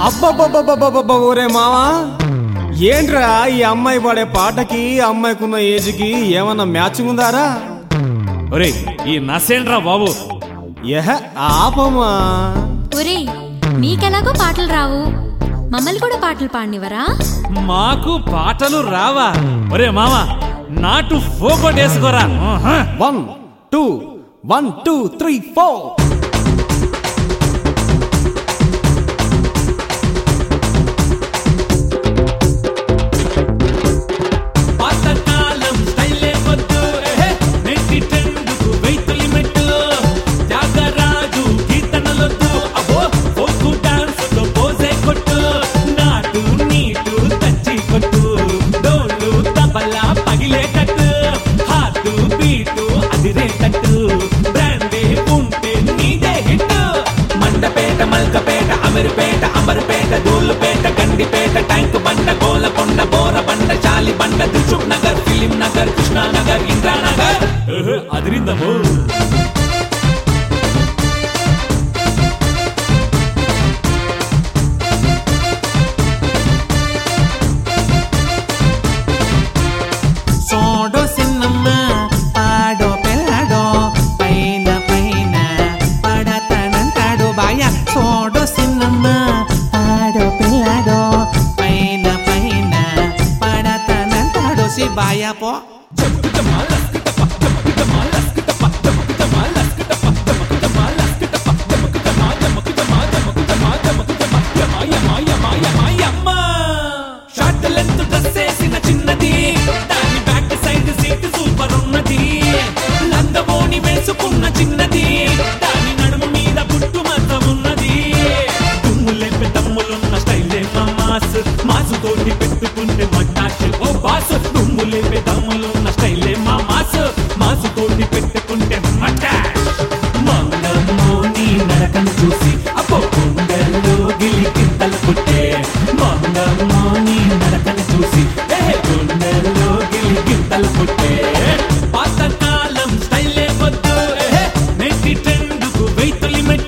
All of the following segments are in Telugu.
అబ్బబ్బబ్బబ్బబ్బబ్బ ఒరే మావా, ఏంట్రా ఈ అమ్మాయి పాడే పాటకి అమ్మాయికున్న ఏజ్కి ఏమన్నా మ్యాచింగ్ ఉందారా? ఒరే ఈ నసేంట్రా బాబు. ఏహ ఆపమా. ఒరే నీకెలాగో పాటలు రావు, మమ్మల్ని కూడా పాటలు పాడినివరా? మాకు పాటలు రావా? ఒరే మామ నాటు ఫోకోటేసుకోరా. 1 2 1 2 3 4. Ameerpet Amberpet Dhoolpet Gandipet tank Bund Golconda Borabanda Chalibanda Dilsukh Nagar film Nagar Krishnanagar Indranagar. అదిరిందము. సోడో సిన్నమ్మ పాడో పెళ్ళాడో పైన పైన పడతానంటాడు బాయ. సోడో సిన్నమ్మ పాడో పెళ్ళాడో పైన పైన పడతానంటాడు శిబాయ పో. షార్ట్ లెంత్ డ్రెస్ వేసిన చిన్నది, దాని బ్యాక్ సైడ్ సీట్ సూపర్ ఉన్నది. లంగబోని వేసుకున్న చిన్నది, దాని నడుము మీద పుట్టు మాత్రం ఉన్నది. దుమ్ములేపే దమ్ములున్న స్టైలే మా మాస్, మాసు తోటి పెట్టుకుంటే మట్టాష్ ఓ బాస్. దుమ్ములేపే దమ్ములున్న స్టైలే మా మాస్, మాసు తోటి పెట్టుకుంటే మట్టాష్. మంగమ్మోని నడకను చూసి అబ్బో గుండెల్లో గిలి కింతలు పుట్టే. మంగమ్మోని నడకను చూసి గుండెల్లో గిలి కింతలు పుట్టే. పాతకాలం స్టైలే వద్దు, నెట్టి ట్రెండ్కు వెయిట్ లిమిట్.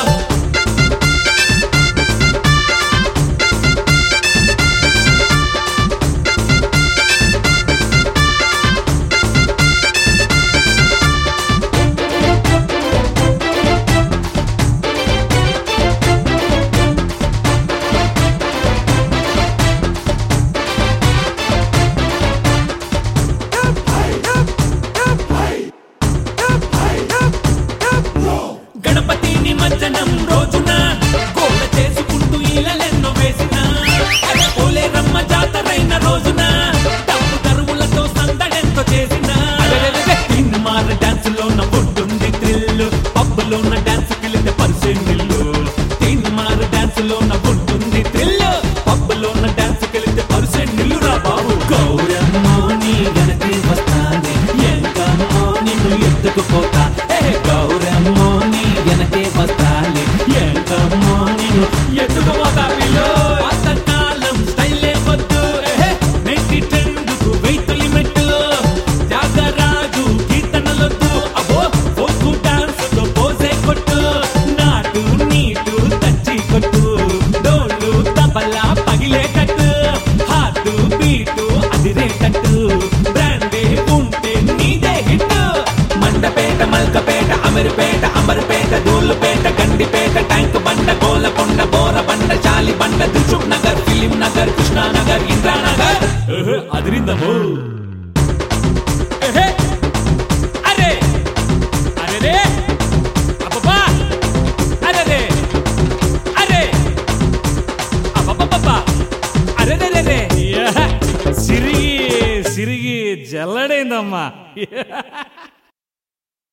గణపతి నిమజ్జనం రోజున గోల చేసుకుంటూ ఇళ్ళెన్నో వేసిన. పోలే రమ్మ జాతరైన రోజున డబ్బు దరువులతో సందడెంతో చేసిన. సినిమాల డాన్స్ లోన ఉంటుంది థ్రిల్, పబ్బులోన డాన్స్ కెళితే పరిసే నిల్లు. సినిమాల డాన్స్ లోన ఉంటుంది థ్రిల్, పబ్బులోన డాన్స్ కెళితే పరిసే నిల్లురా బాబు. గౌరమ్మో నీ గనకి వస్తానే, ఎంకమ్మో నిన్ను ఎత్తుకుపోతా. గౌరమ్మో నీ వెనకే వస్తాలే, ఎంకమ్మో నిన్ను ఎత్తుకుపోతా పిల్లో. పాతకాలం స్టైలే వద్దు, నెట్టి ట్రెండ్కు వెయిట్ లిమిట్. త్యాగరాజు కీర్తనలొద్దు, అబ్బో ఫోక్ డాన్స్ తో పోసే కొట్టు. నాటు నీటు తచ్చి కొట్టు, డోలు తబలా పగిలేటట్టు. హాటు బీటు అదిరేటట్టు, బ్రాండే ఉంటే నీదే hit. Mandapeta Malakpet Ameerpet Amberpet Dhoolpet Gandipet tank Bund Golconda Borabanda Chalibanda Dilsukh Nagar film Nagar Krishnanagar Indranagar. అదిరిందము. అరే అరే అబ్బా అరే అరే అబ్బబ్బబ్బా అరే సిరిగి సిరిగి జల్లడైందమ్మా.